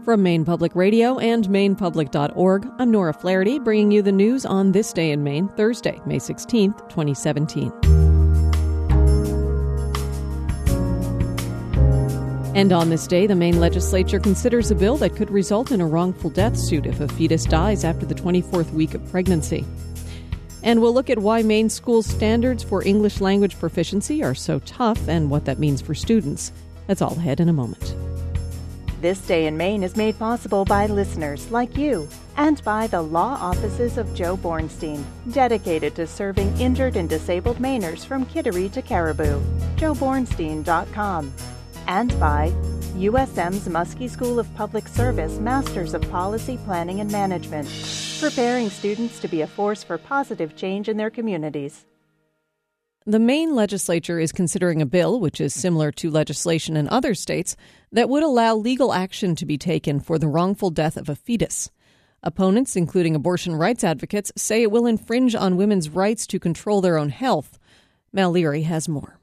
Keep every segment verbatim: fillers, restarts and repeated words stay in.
From Maine Public Radio and maine public dot org, I'm Nora Flaherty, bringing you the news on this day in Maine, Thursday, May sixteenth, twenty seventeen. And on this day, the Maine legislature considers a bill that could result in a wrongful death suit if a fetus dies after the twenty-fourth week of pregnancy. And we'll look at why Maine schools' standards for English language proficiency are so tough and what that means for students. That's all ahead in a moment. This Day in Maine is made possible by listeners like you and by the law offices of Joe Bornstein, dedicated to serving injured and disabled Mainers from Kittery to Caribou. joe bornstein dot com. And by U S M's Muskie School of Public Service Masters of Policy Planning and Management, preparing students to be a force for positive change in their communities. The Maine legislature is considering a bill, which is similar to legislation in other states, that would allow legal action to be taken for the wrongful death of a fetus. Opponents, including abortion rights advocates, say it will infringe on women's rights to control their own health. Mal Leary has more.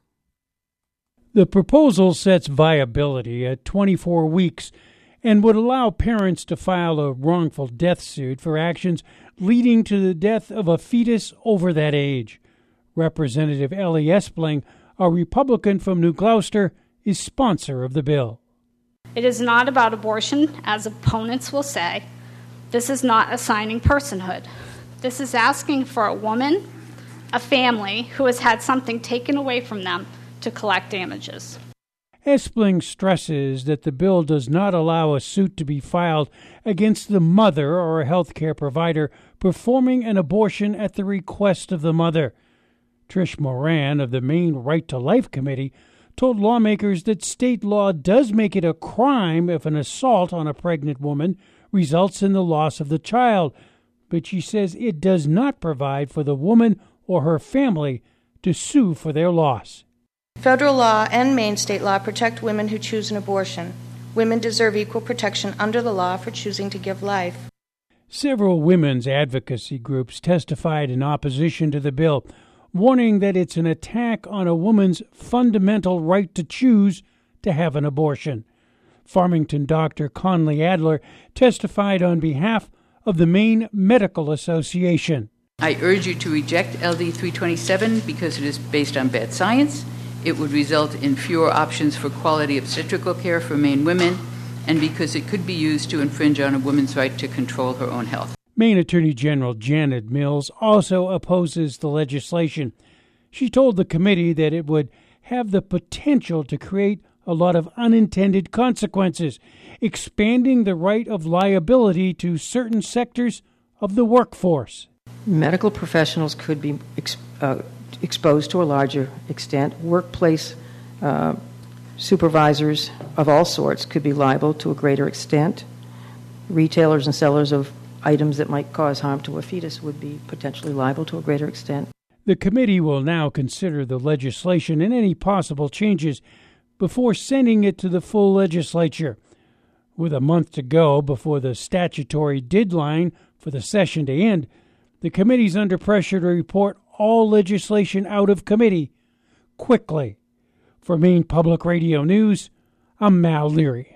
The proposal sets viability at twenty-four weeks and would allow parents to file a wrongful death suit for actions leading to the death of a fetus over that age. Representative Ellie Espling, a Republican from New Gloucester, is sponsor of the bill. It is not about abortion, as opponents will say. This is not assigning personhood. This is asking for a woman, a family, who has had something taken away from them to collect damages. Espling stresses that the bill does not allow a suit to be filed against the mother or a health care provider performing an abortion at the request of the mother. Trish Moran of the Maine Right to Life Committee told lawmakers that state law does make it a crime if an assault on a pregnant woman results in the loss of the child, but she says it does not provide for the woman or her family to sue for their loss. Federal law and Maine state law protect women who choose an abortion. Women deserve equal protection under the law for choosing to give life. Several women's advocacy groups testified in opposition to the bill, warning that it's an attack on a woman's fundamental right to choose to have an abortion. Farmington Doctor Conley Adler testified on behalf of the Maine Medical Association. I urge you to reject L D three twenty-seven because it is based on bad science. It would result in fewer options for quality obstetrical care for Maine women, and because it could be used to infringe on a woman's right to control her own health. Maine Attorney General Janet Mills also opposes the legislation. She told the committee that it would have the potential to create a lot of unintended consequences, expanding the right of liability to certain sectors of the workforce. Medical professionals could be ex- uh, exposed to a larger extent. Workplace uh, supervisors of all sorts could be liable to a greater extent. Retailers and sellers of items that might cause harm to a fetus would be potentially liable to a greater extent. The committee will now consider the legislation and any possible changes before sending it to the full legislature. With a month to go before the statutory deadline for the session to end, the committee's under pressure to report all legislation out of committee quickly. For Maine Public Radio News, I'm Mal Leary.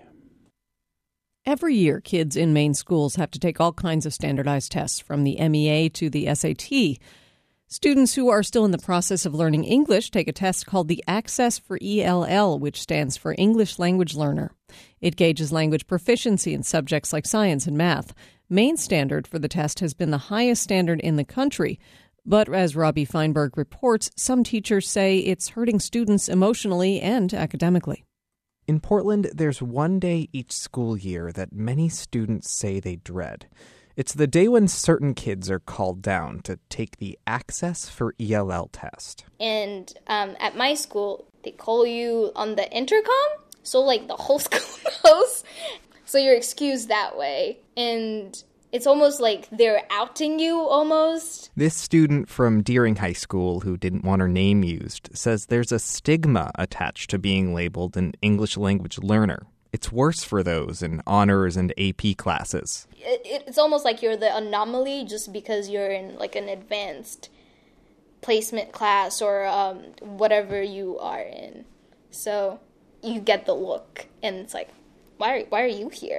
Every year, kids in Maine schools have to take all kinds of standardized tests, from the M E A to the S A T. Students who are still in the process of learning English take a test called the Access for E L L, which stands for English Language Learner. It gauges language proficiency in subjects like science and math. Maine's standard for the test has been the highest standard in the country, but as Robbie Feinberg reports, some teachers say it's hurting students emotionally and academically. In Portland, there's one day each school year that many students say they dread. It's the day when certain kids are called down to take the Access for E L L test. And um, at my school, they call you on the intercom, so like the whole school knows. So you're excused that way. And it's almost like they're outing you almost. This student from Deering High School, who didn't want her name used, says there's a stigma attached to being labeled an English language learner. It's worse for those in honors and A P classes. It, it's almost like you're the anomaly just because you're in like an advanced placement class or um, whatever you are in. So you get the look, and it's like, why are, why are you here?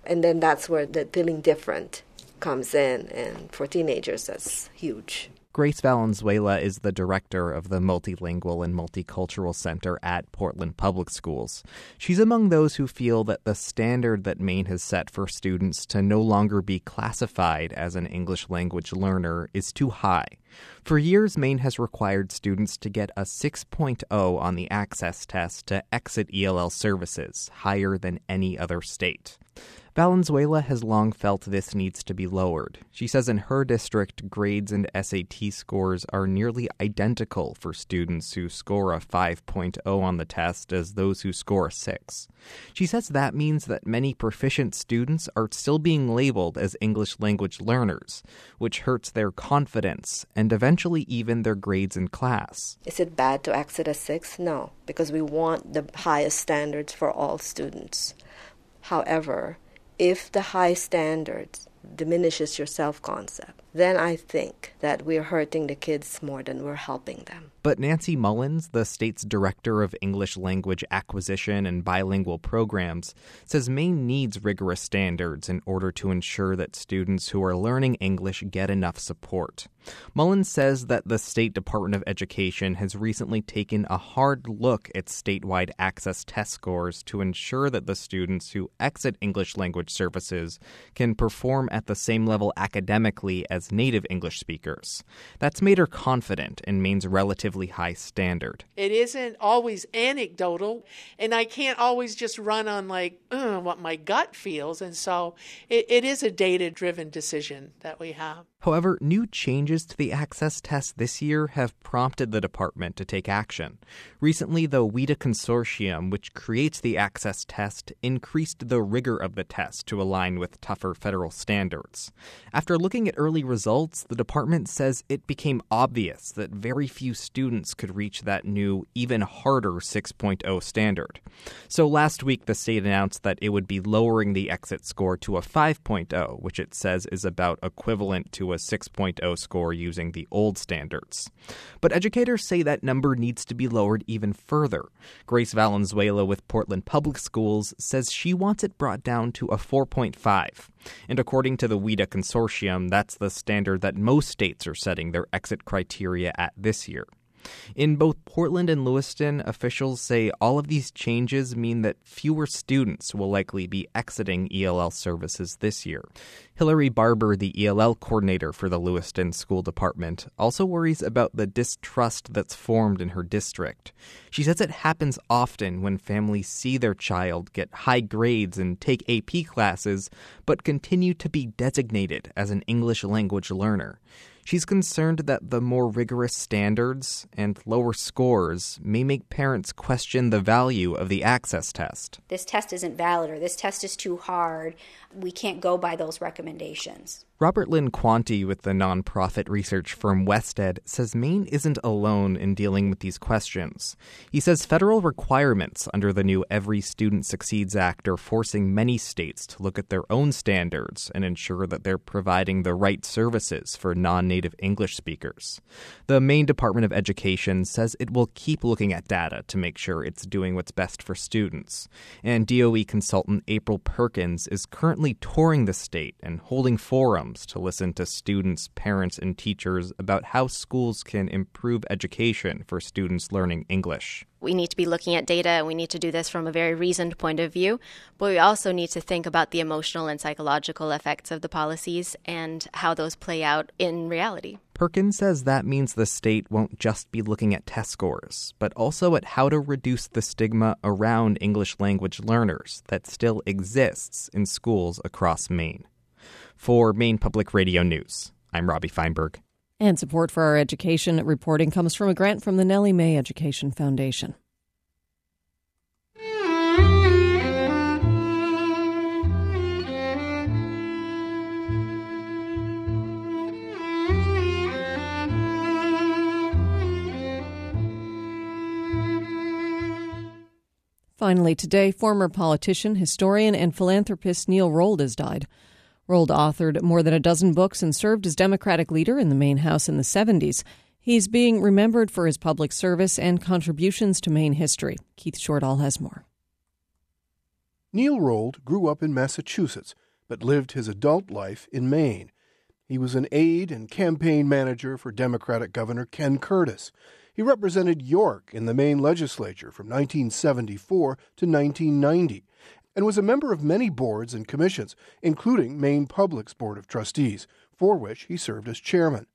And then that's where the feeling different comes in, and for teenagers, that's huge. Grace Valenzuela is the director of the Multilingual and Multicultural Center at Portland Public Schools. She's among those who feel that the standard that Maine has set for students to no longer be classified as an English language learner is too high. For years, Maine has required students to get a six point oh on the access test to exit E L L services, higher than any other state. Valenzuela has long felt this needs to be lowered. She says in her district, grades and S A T scores are nearly identical for students who score a five point oh on the test as those who score a six. She says that means that many proficient students are still being labeled as English language learners, which hurts their confidence and eventually even their grades in class. Is it bad to exit a six? No, because we want the highest standards for all students. However, if the high standards diminishes your self-concept, then I think that we're hurting the kids more than we're helping them. But Nancy Mullins, the state's director of English language acquisition and bilingual programs, says Maine needs rigorous standards in order to ensure that students who are learning English get enough support. Mullins says that the State Department of Education has recently taken a hard look at statewide access test scores to ensure that the students who exit English language services can perform at the same level academically as native English speakers. That's made her confident in Maine's relatively high standard. It isn't always anecdotal, and I can't always just run on like uh, what my gut feels, and so it, it is a data-driven decision that we have. However, new changes to the access test this year have prompted the department to take action. Recently, the WIDA Consortium, which creates the access test, increased the rigor of the test to align with tougher federal standards. After looking at early results, the department says it became obvious that very few students could reach that new, even harder six point oh standard. So last week, the state announced that it would be lowering the exit score to a five point oh, which it says is about equivalent to a six point oh score using the old standards. But educators say that number needs to be lowered even further. Grace Valenzuela with Portland Public Schools says she wants it brought down to a four point five. And according to the WIDA Consortium, that's the standard that most states are setting their exit criteria at this year. In both Portland and Lewiston, officials say all of these changes mean that fewer students will likely be exiting E L L services this year. Hillary Barber, the E L L coordinator for the Lewiston School Department, also worries about the distrust that's formed in her district. She says it happens often when families see their child get high grades and take A P classes, but continue to be designated as an English language learner. She's concerned that the more rigorous standards and lower scores may make parents question the value of the access test. This test isn't valid, or this test is too hard. We can't go by those recommendations. Robert Lynn Quanti with the nonprofit research firm WestEd says Maine isn't alone in dealing with these questions. He says federal requirements under the new Every Student Succeeds Act are forcing many states to look at their own standards and ensure that they're providing the right services for non-native English speakers. The Maine Department of Education says it will keep looking at data to make sure it's doing what's best for students. And D O E consultant April Perkins is currently touring the state and holding forums to listen to students, parents, and teachers about how schools can improve education for students learning English. We need to be looking at data, and we need to do this from a very reasoned point of view, but we also need to think about the emotional and psychological effects of the policies and how those play out in reality. Perkins says that means the state won't just be looking at test scores, but also at how to reduce the stigma around English language learners that still exists in schools across Maine. For Maine Public Radio News, I'm Robbie Feinberg. And support for our education reporting comes from a grant from the Nellie Mae Education Foundation. Finally today, former politician, historian, and philanthropist Neil Rold has died. Rold authored more than a dozen books and served as Democratic leader in the Maine House in the seventies. He's being remembered for his public service and contributions to Maine history. Keith Shortall has more. Neil Rold grew up in Massachusetts, but lived his adult life in Maine. He was an aide and campaign manager for Democratic Governor Ken Curtis. He represented York in the Maine legislature from nineteen seventy-four to nineteen ninety, and was a member of many boards and commissions, including Maine Public's Board of Trustees, for which he served as chairman.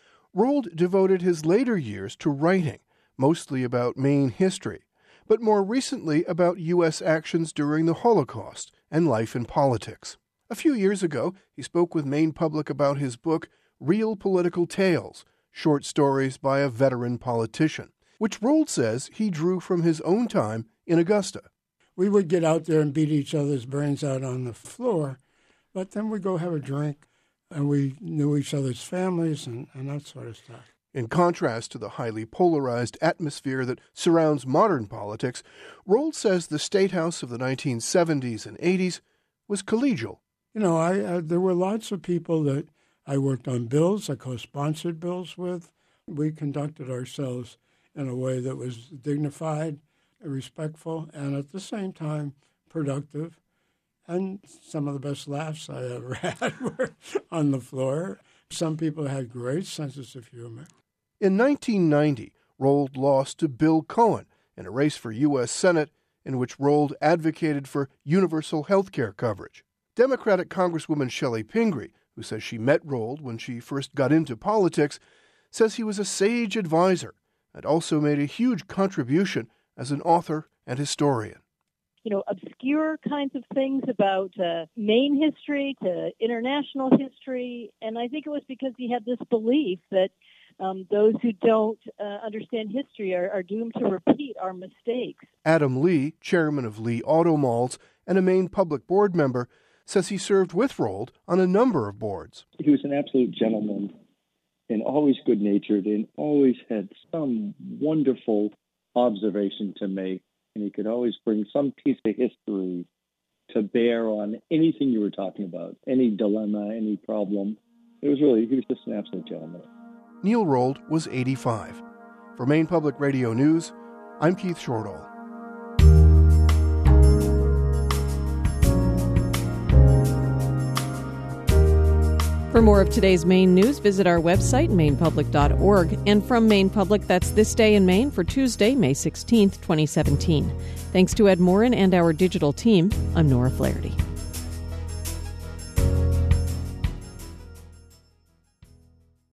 Rold devoted his later years to writing, mostly about Maine history, but more recently about U S actions during the Holocaust and life in politics. A few years ago, he spoke with Maine Public about his book, Real Political Tales, Short Stories by a Veteran Politician, which Rold says he drew from his own time in Augusta. We would get out there and beat each other's brains out on the floor, but then we'd go have a drink, and we knew each other's families and, and that sort of stuff. In contrast to the highly polarized atmosphere that surrounds modern politics, Rold says the State House of the nineteen seventies and eighties was collegial. You know, I uh, there were lots of people that I worked on bills, I co-sponsored bills with. We conducted ourselves in a way that was dignified, respectful, and at the same time productive. And some of the best laughs I ever had were on the floor. Some people had great senses of humor. In nineteen ninety, Rold lost to Bill Cohen in a race for U S Senate in which Rold advocated for universal health care coverage. Democratic Congresswoman Shelley Pingree, who says she met Rold when she first got into politics, says he was a sage advisor and also made a huge contribution as an author and historian. You know, obscure kinds of things about uh, Maine history to international history. And I think it was because he had this belief that um, those who don't uh, understand history are, are doomed to repeat our mistakes. Adam Lee, chairman of Lee Auto Malls and a Maine Public Board member, says he served with Rold on a number of boards. He was an absolute gentleman and always good-natured and always had some wonderful observation to make. And he could always bring some piece of history to bear on anything you were talking about, any dilemma, any problem. It was really, he was just an absolute gentleman. Neil Rold was eighty-five. For Maine Public Radio News, I'm Keith Shortall. For more of today's Maine news, visit our website, maine public dot org. And from Maine Public, that's This Day in Maine for Tuesday, May sixteenth, twenty seventeen. Thanks to Ed Morin and our digital team, I'm Nora Flaherty.